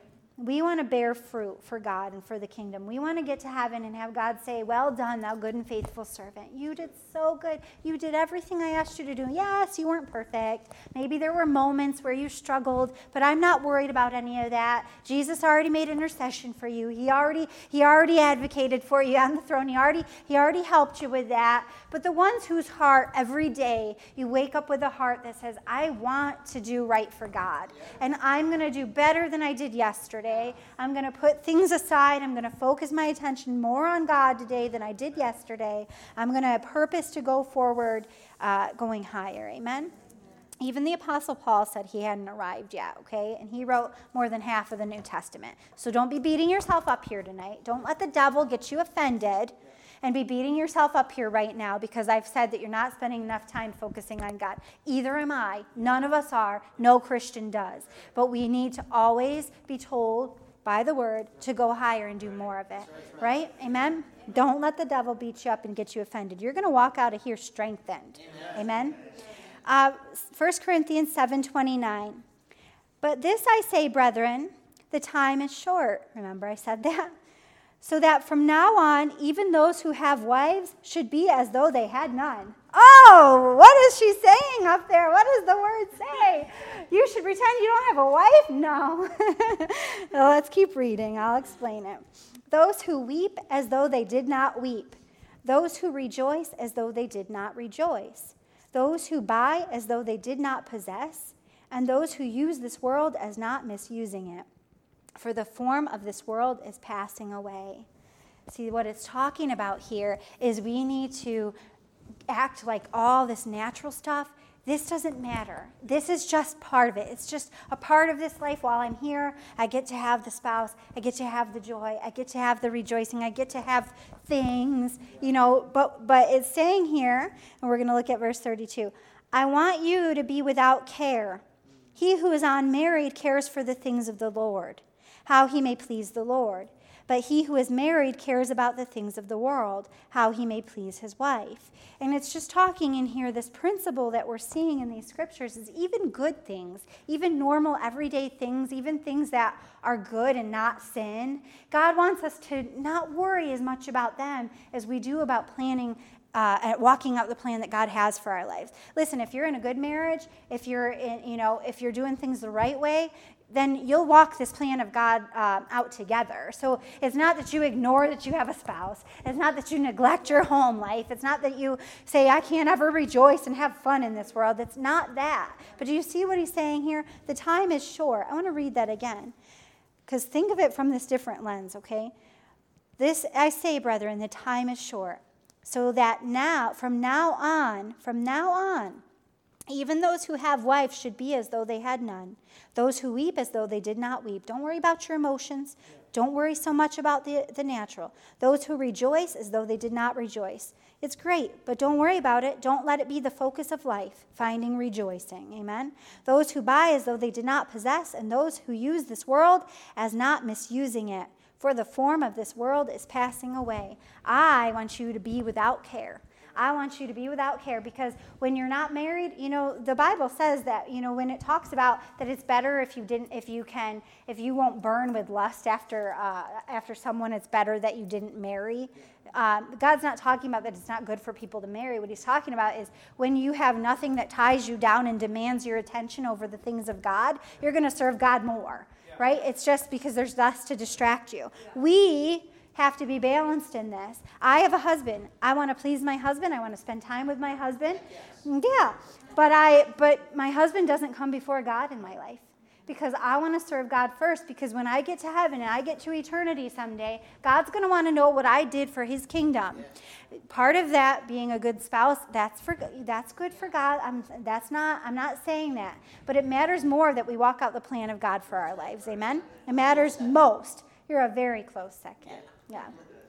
We want to bear fruit for God and for the kingdom. We want to get to heaven and have God say, well done, thou good and faithful servant. You did so good. You did everything I asked you to do. Yes, you weren't perfect. Maybe there were moments where you struggled, but I'm not worried about any of that. Jesus already made intercession for you. He already, he already advocated for you on the throne. He already, he already helped you with that. But the ones whose heart every day you wake up with a heart that says, I want to do right for God. And I'm going to do better than I did yesterday. I'm going to put things aside. I'm going to focus my attention more on God today than I did yesterday. I'm going to purpose to go forward, uh, going higher. Amen? Even the Apostle Paul said he hadn't arrived yet, okay? And he wrote more than half of the New Testament. So don't be beating yourself up here tonight. Don't let the devil get you offended and be beating yourself up here right now because I've said that you're not spending enough time focusing on God. Either am I. None of us are. No Christian does. But we need to always be told by the word to go higher and do more of it. Right? Amen? Don't let the devil beat you up and get you offended. You're going to walk out of here strengthened. Amen? Uh, First Corinthians seven twenty-nine. But this I say, brethren, the time is short. Remember I said that? So that from now on, even those who have wives should be as though they had none. Oh, what is she saying up there? What does the word say? You should pretend you don't have a wife? No. Well, let's keep reading. I'll explain it. Those who weep as though they did not weep. Those who rejoice as though they did not rejoice. Those who buy as though they did not possess. And those who use this world as not misusing it. For the form of this world is passing away. See, what it's talking about here is we need to act like all this natural stuff. This doesn't matter. This is just part of it. It's just a part of this life. While I'm here, I get to have the spouse. I get to have the joy. I get to have the rejoicing. I get to have things, you know. But, but it's saying here, and we're going to look at verse thirty-two, I want you to be without care. He who is unmarried cares for the things of the Lord, how he may please the Lord. But he who is married cares about the things of the world, how he may please his wife. And it's just talking in here, this principle that we're seeing in these scriptures is even good things, even normal everyday things, even things that are good and not sin. God wants us to not worry as much about them as we do about planning Uh, at walking out the plan that God has for our lives. Listen, if you're in a good marriage, if you're in, you know, if you're doing things the right way, then you'll walk this plan of God uh, out together. So it's not that you ignore that you have a spouse. It's not that you neglect your home life. It's not that you say, I can't ever rejoice and have fun in this world. It's not that. But do you see what he's saying here? The time is short. I want to read that again, because think of it from this different lens, okay? This, I say, brethren, the time is short. So that now, from now on, from now on, even those who have wives should be as though they had none. Those who weep as though they did not weep. Don't worry about your emotions. Don't worry so much about the, the natural. Those who rejoice as though they did not rejoice. It's great, but don't worry about it. Don't let it be the focus of life, finding rejoicing. Amen? Those who buy as though they did not possess, and those who use this world as not misusing it. For the form of this world is passing away. I want you to be without care. I want you to be without care, because when you're not married, you know, the Bible says that, you know, when it talks about that it's better if you didn't, if you can, if you won't burn with lust after uh, after someone, it's better that you didn't marry. Um, God's not talking about that it's not good for people to marry. What he's talking about is when you have nothing that ties you down and demands your attention over the things of God, you're going to serve God more, yeah. Right? It's just because there's less to distract you. Yeah. We have to be balanced in this. I have a husband. I want to please my husband. I want to spend time with my husband. Yes. Yeah, but I, but my husband doesn't come before God in my life, because I want to serve God first, because when I get to heaven and I get to eternity someday, God's going to want to know what I did for his kingdom. Yeah. Part of that being a good spouse, that's for that's good for God. I'm that's not I'm not saying that. But it matters more that we walk out the plan of God for our lives. Amen? It matters most. You're a very close second. Yeah.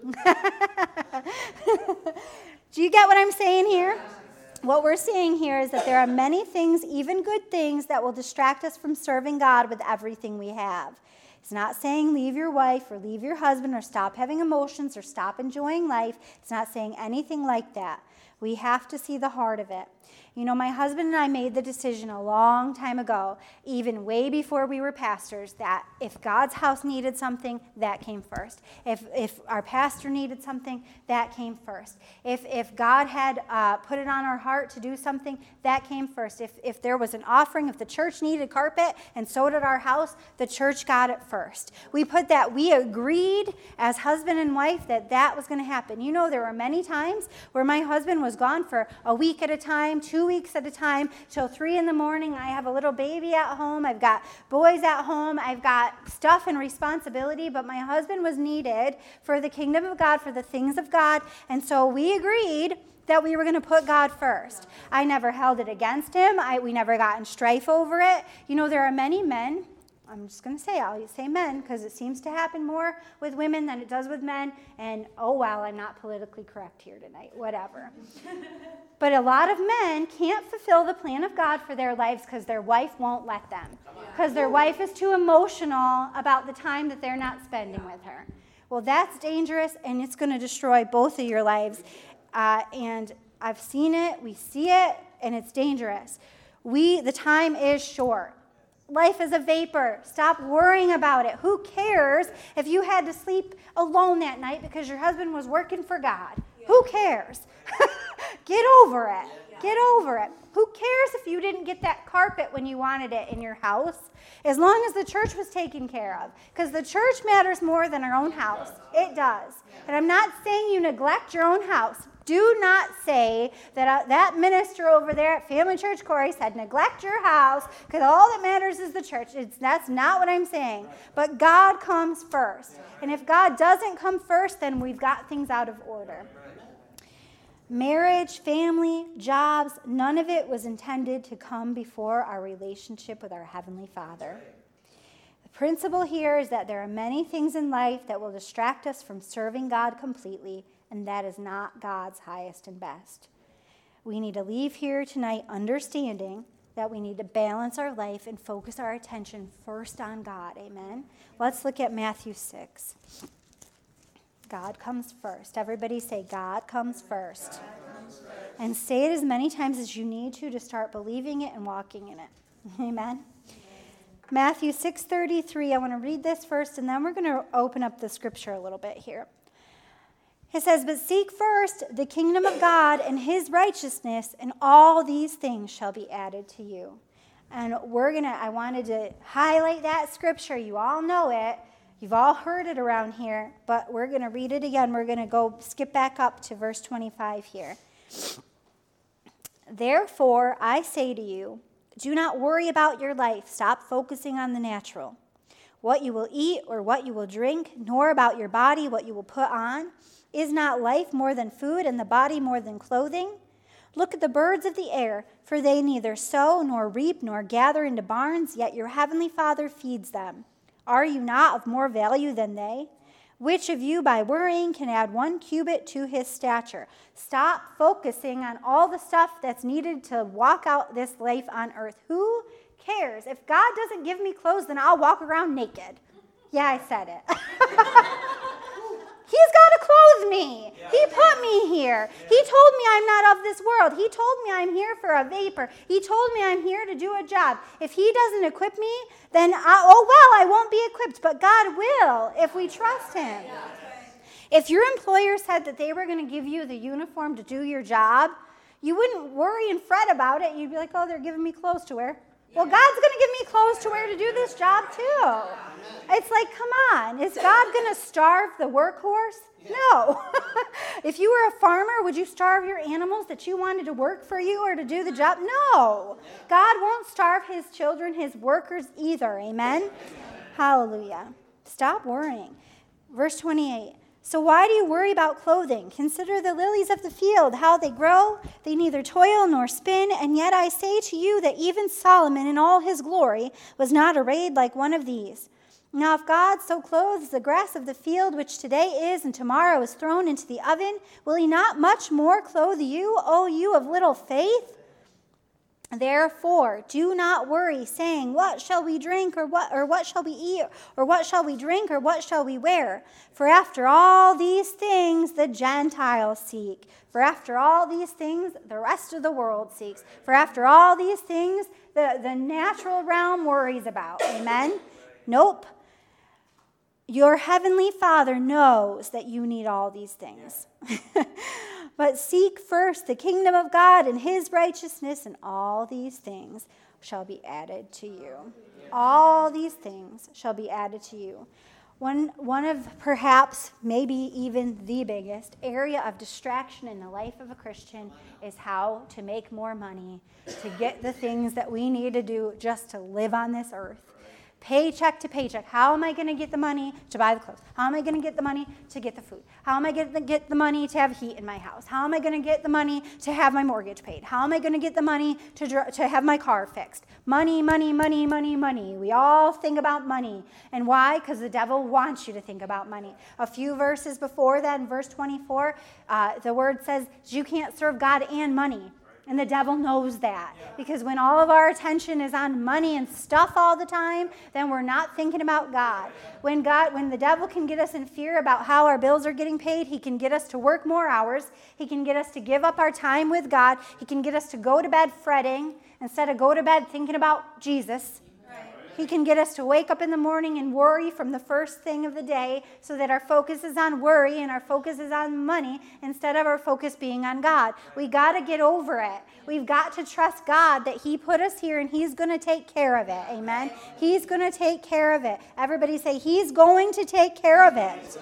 Do you get what I'm saying here? What we're seeing here is that there are many things, even good things, that will distract us from serving God with everything we have. It's not saying leave your wife or leave your husband or stop having emotions or stop enjoying life. It's not saying anything like that. We have to see the heart of it. You know, my husband and I made the decision a long time ago, even way before we were pastors, that if God's house needed something, that came first. If if our pastor needed something, that came first. If if God had uh, put it on our heart to do something, that came first. If if there was an offering, if the church needed carpet, and so did our house, the church got it first. We put that, we agreed as husband and wife that that was going to happen. You know, there were many times where my husband was gone for a week at a time, two weeks at a time, till three in the morning. I have a little baby at home. I've got boys at home. I've got stuff and responsibility, but my husband was needed for the kingdom of God, for the things of God, and so we agreed that we were going to put God first. I never held it against him. I, we never got in strife over it. You know, there are many men, I'm just going to say, I'll say men, because it seems to happen more with women than it does with men, and oh, well, I'm not politically correct here tonight, whatever. But a lot of men can't fulfill the plan of God for their lives because their wife won't let them, because their wife is too emotional about the time that they're not spending with her. Well, that's dangerous, and it's going to destroy both of your lives. Uh, and I've seen it, we see it, and it's dangerous. We, the time is short. Life is a vapor. Stop worrying about it. Who cares if you had to sleep alone that night because your husband was working for God? Yeah. Who cares? Get over it. Yeah. Get over it. Who cares if you didn't get that carpet when you wanted it in your house? As long as the church was taken care of. Because the church matters more than our own house. It does. And I'm not saying you neglect your own house. Do not say that uh, that minister over there at Family Church Corey said, neglect your house because all that matters is the church. It's, that's not what I'm saying. But God comes first. And if God doesn't come first, then we've got things out of order. Marriage, family, jobs, none of it was intended to come before our relationship with our Heavenly Father. The principle here is that there are many things in life that will distract us from serving God completely, and that is not God's highest and best. We need to leave here tonight understanding that we need to balance our life and focus our attention first on God. Amen? Let's look at Matthew six. God comes first. Everybody say, God comes first. God comes first. And say it as many times as you need to to start believing it and walking in it. Amen? Amen. Matthew six thirty-three. I want to read this first, and then we're going to open up the scripture a little bit here. It says, but seek first the kingdom of God and his righteousness, and all these things shall be added to you. And we're going to, I wanted to highlight that scripture. You all know it. You've all heard it around here, but we're going to read it again. We're going to go skip back up to verse twenty-five here. Therefore, I say to you, do not worry about your life. Stop focusing on the natural, what you will eat or what you will drink, nor about your body, what you will put on. Is not life more than food and the body more than clothing? Look at the birds of the air, for they neither sow nor reap nor gather into barns, yet your heavenly Father feeds them. Are you not of more value than they? Which of you by worrying can add one cubit to his stature? Stop focusing on all the stuff that's needed to walk out this life on earth. Who cares? If God doesn't give me clothes, then I'll walk around naked. Yeah, I said it. He's got to clothe me. Yeah. He put me here. Yeah. He told me I'm not of this world. He told me I'm here for a vapor. He told me I'm here to do a job. If he doesn't equip me, then, I, oh, well, I won't be equipped. But God will if we trust him. Yeah. If your employer said that they were going to give you the uniform to do your job, you wouldn't worry and fret about it. You'd be like, oh, they're giving me clothes to wear. Well, God's going to give me clothes to wear to do this job, too. It's like, come on. Is God going to starve the workhorse? No. If you were a farmer, would you starve your animals that you wanted to work for you or to do the job? No. God won't starve his children, his workers either. Amen? Hallelujah. Stop worrying. Verse twenty-eight. So why do you worry about clothing? Consider the lilies of the field, how they grow. They neither toil nor spin, and yet I say to you that even Solomon in all his glory was not arrayed like one of these. Now if God so clothes the grass of the field, which today is and tomorrow is thrown into the oven, will he not much more clothe you, O you of little faith? Therefore, do not worry, saying, what shall we drink, or what or what shall we eat, or what shall we drink, or what shall we wear? For after all these things the Gentiles seek. For after all these things the rest of the world seeks. For after all these things the, the natural realm worries about. Amen? Nope. Your heavenly Father knows that you need all these things. But seek first the kingdom of God and his righteousness, and all these things shall be added to you. All these things shall be added to you. One, one of perhaps, maybe even the biggest area of distraction in the life of a Christian is how to make more money, to get the things that we need to do just to live on this earth. Paycheck to paycheck. How am I going to get the money to buy the clothes? How am I going to get the money to get the food? How am I going to get the money to have heat in my house? How am I going to get the money to have my mortgage paid? How am I going to get the money to dr- to have my car fixed? Money, money, money, money, money. We all think about money. And why? Because the devil wants you to think about money. A few verses before that, in verse twenty-four, uh, the word says you can't serve God and money. And the devil knows that, because when all of our attention is on money and stuff all the time, then we're not thinking about God. When God, when the devil can get us in fear about how our bills are getting paid, he can get us to work more hours. He can get us to give up our time with God. He can get us to go to bed fretting instead of go to bed thinking about Jesus. He can get us to wake up in the morning and worry from the first thing of the day, so that our focus is on worry and our focus is on money instead of our focus being on God. We got to get over it. We've got to trust God that he put us here and he's going to take care of it. Amen? He's going to take care of it. Everybody say, he's going to take care of it.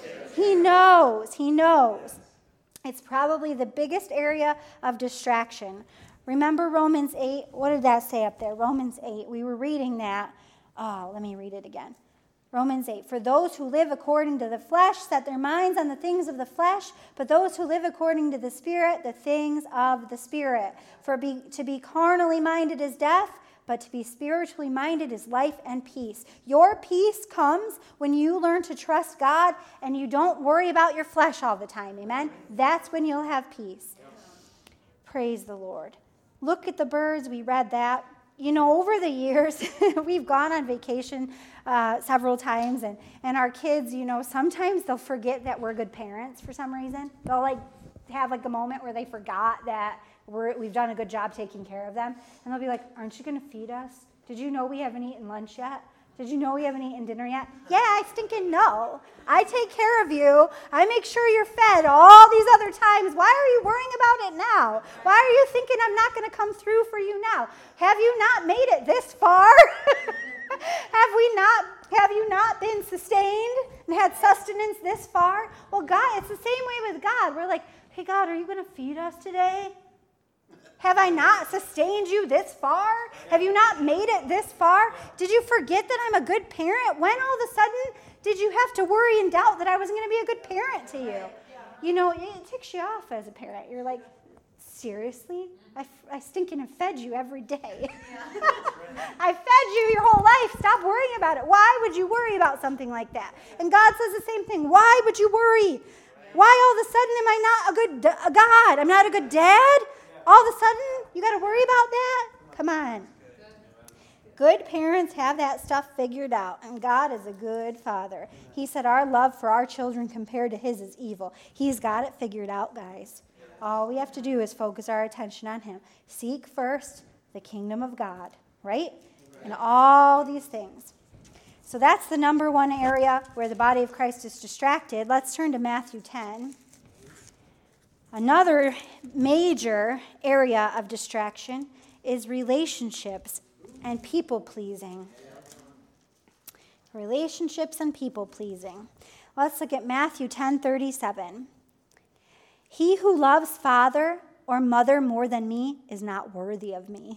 He knows. He knows. It's probably the biggest area of distraction. Remember Romans eight? What did that say up there? Romans eight. We were reading that. Oh, let me read it again. Romans eight. For those who live according to the flesh set their minds on the things of the flesh, but those who live according to the Spirit, the things of the Spirit. For be, to be carnally minded is death, but to be spiritually minded is life and peace. Your peace comes when you learn to trust God and you don't worry about your flesh all the time. Amen? That's when you'll have peace. Praise the Lord. Look at the birds. We read that. You know, over the years, we've gone on vacation uh, several times, and, and our kids, you know, sometimes they'll forget that we're good parents for some reason. They'll, like, have, like, a moment where they forgot that we're, we've done a good job taking care of them. And they'll be like, aren't you going to feed us? Did you know we haven't eaten lunch yet? Did you know we haven't eaten dinner yet? Yeah, I stinking know. I take care of you. I make sure you're fed all these other times. Why are you worrying about it now? Why are you thinking I'm not going to come through for you now? Have you not made it this far? have we not, have you not been sustained and had sustenance this far? Well, God, it's the same way with God. We're like, hey, God, are you going to feed us today? Have I not sustained you this far? Have you not made it this far? Did you forget that I'm a good parent? When all of a sudden did you have to worry and doubt that I wasn't going to be a good parent to you? You know, it ticks you off as a parent. You're like, seriously? I, I stinking have fed you every day. I fed you your whole life. Stop worrying about it. Why would you worry about something like that? And God says the same thing. Why would you worry? Why all of a sudden am I not a good a God? I'm not a good dad? All of a sudden, you got to worry about that? Come on. Good parents have that stuff figured out, and God is a good father. He said our love for our children compared to his is evil. He's got it figured out, guys. All we have to do is focus our attention on him. Seek first the kingdom of God, right? And all these things. So that's the number one area where the body of Christ is distracted. Let's turn to Matthew ten. Another major area of distraction is relationships and people-pleasing. Relationships and people-pleasing. Let's look at Matthew ten thirty-seven. He who loves father or mother more than me is not worthy of me.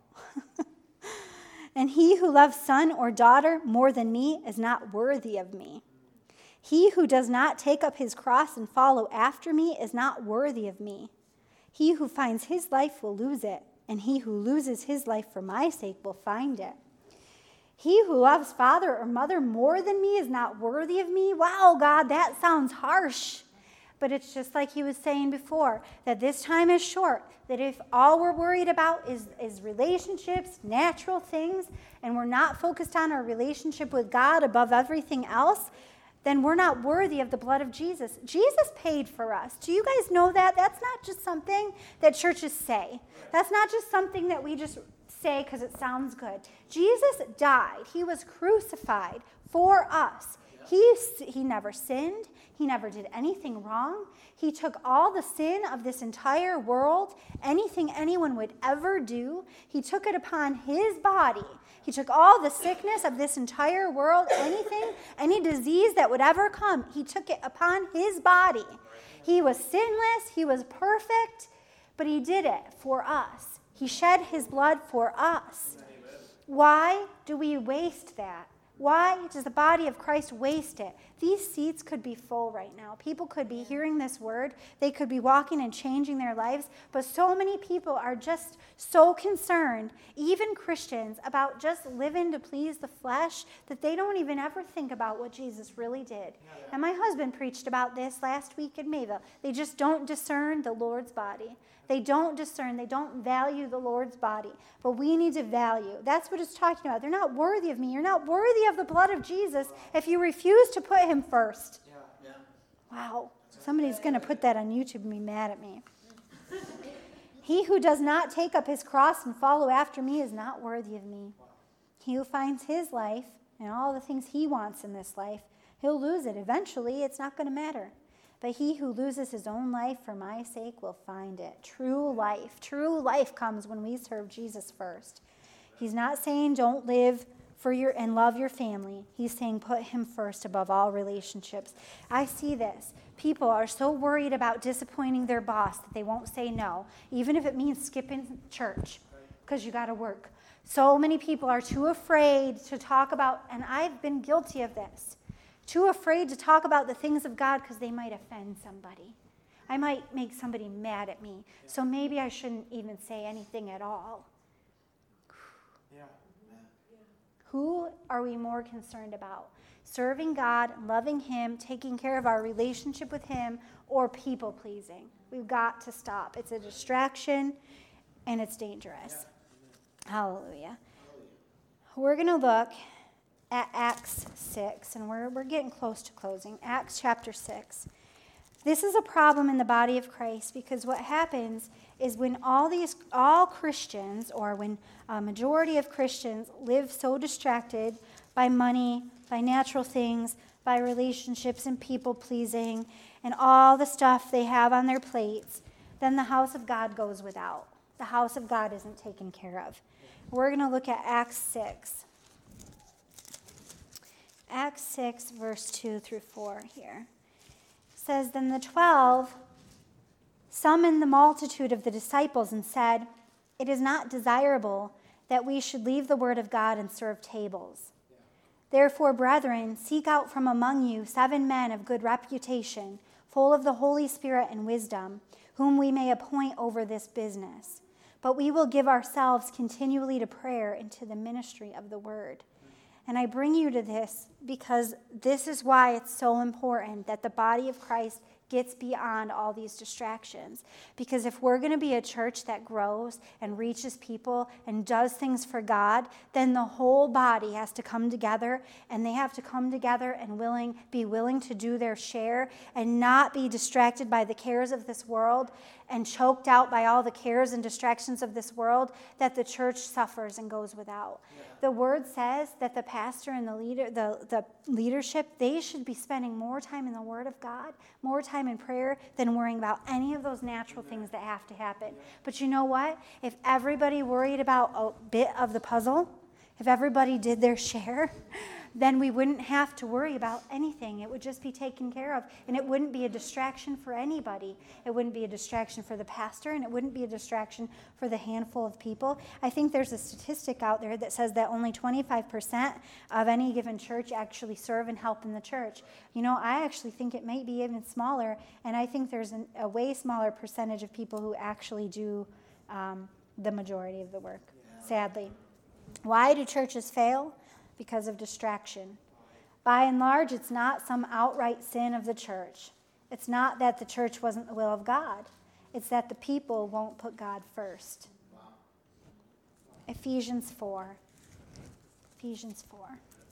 And he who loves son or daughter more than me is not worthy of me. He who does not take up his cross and follow after me is not worthy of me. He who finds his life will lose it, and he who loses his life for my sake will find it. He who loves father or mother more than me is not worthy of me. Wow, God, that sounds harsh. But it's just like he was saying before, that this time is short, that if all we're worried about is, is relationships, natural things, and we're not focused on our relationship with God above everything else, then we're not worthy of the blood of Jesus. Jesus paid for us. Do you guys know that? That's not just something that churches say. That's not just something that we just say because it sounds good. Jesus died. He was crucified for us. He, he never sinned. He never did anything wrong. He took all the sin of this entire world, anything anyone would ever do. He took it upon his body. He took all the sickness of this entire world, anything, any disease that would ever come. He took it upon his body. He was sinless. He was perfect, but he did it for us. He shed his blood for us. Why do we waste that? Why does the body of Christ waste it? These seats could be full right now. People could be hearing this word. They could be walking and changing their lives. But so many people are just so concerned, even Christians, about just living to please the flesh that they don't even ever think about what Jesus really did. And my husband preached about this last week in Mayville. They just don't discern the Lord's body. They don't discern. They don't value the Lord's body. But we need to value. That's what it's talking about. They're not worthy of me. You're not worthy of the blood of Jesus if you refuse to put him first. Yeah. Yeah. Wow. Somebody's going to put that on YouTube and be mad at me. He who does not take up his cross and follow after me is not worthy of me. He who finds his life and all the things he wants in this life, he'll lose it. Eventually, it's not going to matter. But he who loses his own life for my sake will find it. True life. True life comes when we serve Jesus first. He's not saying don't live for your and love your family. He's saying put him first above all relationships. I see this. People are so worried about disappointing their boss that they won't say no, even if it means skipping church because you got to work. So many people are too afraid to talk about, and I've been guilty of this, too afraid to talk about the things of God because they might offend somebody. I might make somebody mad at me. So maybe I shouldn't even say anything at all. Yeah. Who are we more concerned about? Serving God, loving him, taking care of our relationship with him, or people pleasing? We've got to stop. It's a distraction and it's dangerous. Yeah. Hallelujah. We're going to look at Acts six, and we're, we're getting close to closing. Acts chapter six. This is a problem in the body of Christ because what happens is when all these, all Christians, or when a majority of Christians live so distracted by money, by natural things, by relationships and people pleasing, and all the stuff they have on their plates, then the house of God goes without. The house of God isn't taken care of. We're going to look at Acts six. Acts six, verse two through four here. It says, Then the twelve summoned the multitude of the disciples and said, It is not desirable that we should leave the word of God and serve tables. Therefore, brethren, seek out from among you seven men of good reputation, full of the Holy Spirit and wisdom, whom we may appoint over this business. But we will give ourselves continually to prayer and to the ministry of the word. And I bring you to this because this is why it's so important that the body of Christ gets beyond all these distractions. Because if we're going to be a church that grows and reaches people and does things for God, then the whole body has to come together, and they have to come together and willing, be willing to do their share and not be distracted by the cares of this world and choked out by all the cares and distractions of this world, that the church suffers and goes without. Yeah. The word says that the pastor and the leader, the, the leadership, they should be spending more time in the word of God, more time in prayer than worrying about any of those natural things that have to happen. Yeah. But you know what? If everybody worried about a bit of the puzzle, if everybody did their share, then we wouldn't have to worry about anything. It would just be taken care of, and it wouldn't be a distraction for anybody. It wouldn't be a distraction for the pastor, and it wouldn't be a distraction for the handful of people. I think there's a statistic out there that says that only twenty-five percent of any given church actually serve and help in the church. You know, I actually think it might be even smaller, and I think there's an, a way smaller percentage of people who actually do um, the majority of the work, yeah. Sadly. Why do churches fail? Because of distraction. By and large, it's not some outright sin of the church. It's not that the church wasn't the will of God. It's that the people won't put God first. Wow. Ephesians four. Ephesians four.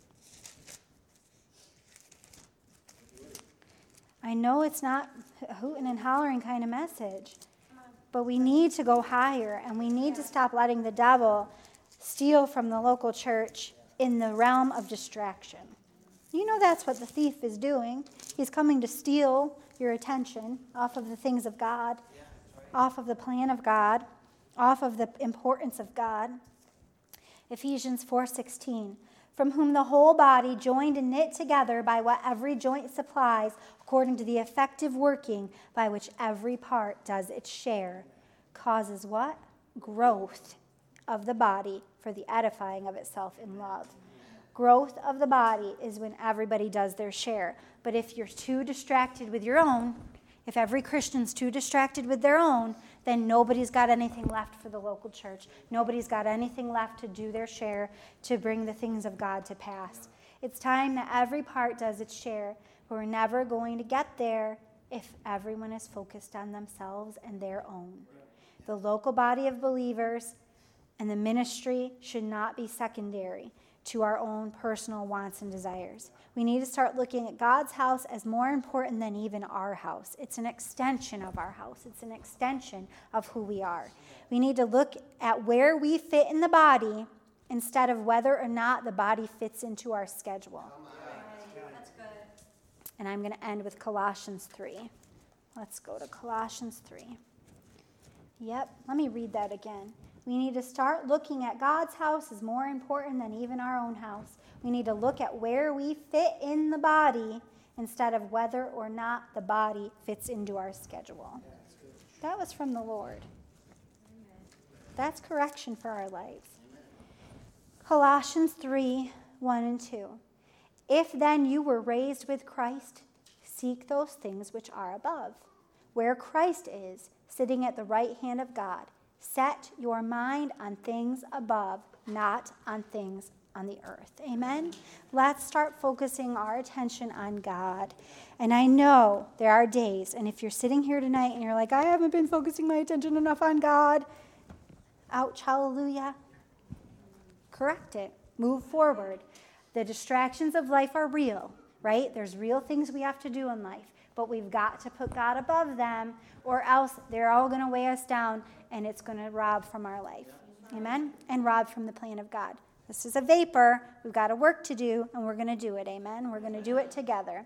I know it's not a hooting and hollering kind of message, but we need to go higher, and we need to stop letting the devil steal from the local church in the realm of distraction. You know that's what the thief is doing. He's coming to steal your attention off of the things of God, off of the plan of God, off of the importance of God. Ephesians four sixteen, from whom the whole body, joined and knit together by what every joint supplies, according to the effective working by which every part does its share, causes what? Growth of the body for the edifying of itself in love. Growth of the body is when everybody does their share. But if you're too distracted with your own, if every Christian's too distracted with their own, then nobody's got anything left for the local church. Nobody's got anything left to do their share to bring the things of God to pass. It's time that every part does its share. But we're never going to get there if everyone is focused on themselves and their own. The local body of believers and the ministry should not be secondary to our own personal wants and desires. We need to start looking at God's house as more important than even our house. It's an extension of our house. It's an extension of who we are. We need to look at where we fit in the body instead of whether or not the body fits into our schedule. That's good. And I'm going to end with Colossians three. Let's go to Colossians three. Yep, let me read that again. We need to start looking at God's house as more important than even our own house. We need to look at where we fit in the body instead of whether or not the body fits into our schedule. That was from the Lord. That's correction for our lives. Colossians three, one and two. If then you were raised with Christ, seek those things which are above, where Christ is, sitting at the right hand of God. Set your mind on things above, not on things on the earth. Amen? Let's start focusing our attention on God. And I know there are days, and if you're sitting here tonight and you're like, I haven't been focusing my attention enough on God, ouch, hallelujah, correct it. Move forward. The distractions of life are real, right? There's real things we have to do in life. But we've got to put God above them, or else they're all going to weigh us down, and it's going to rob from our life. Amen? And rob from the plan of God. This is a vapor. We've got a work to do, and we're going to do it. Amen? We're going to do it together.